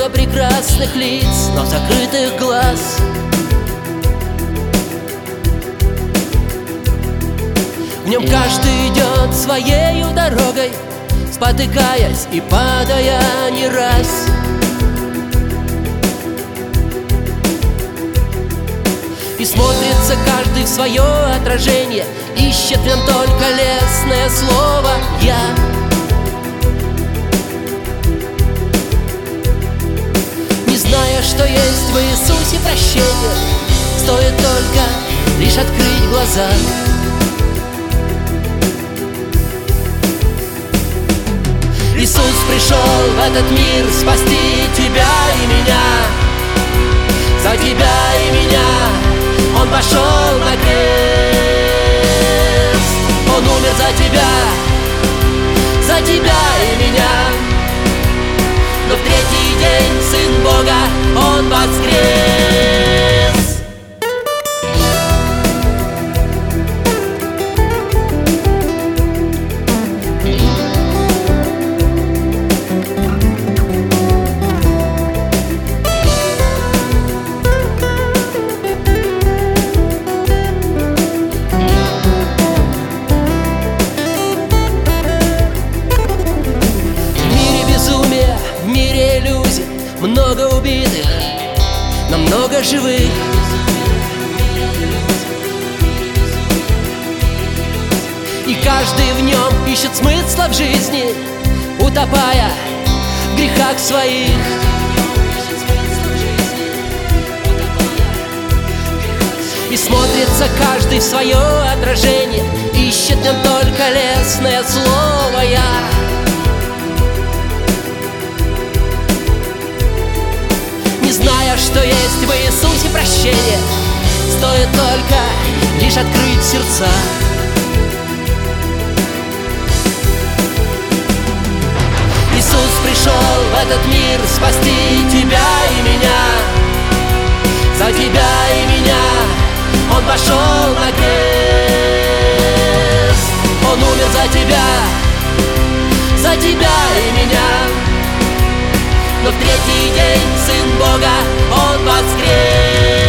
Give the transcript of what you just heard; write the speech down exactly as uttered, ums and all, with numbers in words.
много прекрасных лиц, но закрытых глаз. В нем каждый идет своею дорогой, спотыкаясь и падая не раз. И смотрится каждый в свое отражение, ищет в нем только лестное слово «я». Не зная, что есть в Иисусе прощение, стоит только лишь открыть глаза. Иисус пришел в этот мир спасти тебя и меня. За тебя и меня Он пошел на крест. Он умер за тебя, за тебя и меня. Но в третий день Сын Бога Он воскрес. Много убитых, но много живых. И каждый в нем ищет смысла в жизни, утопая в грехах своих. И смотрится каждый в свое отражение, ищет в нем только лестное слово «я». Зная, что есть в Иисусе прощение, стоит только лишь открыть сердца. Иисус пришел в этот мир спасти тебя и меня. За тебя и меня Он пошел на крест. Он умер за тебя, за тебя и меня. Но в третий день Сын Бога Он воскрес.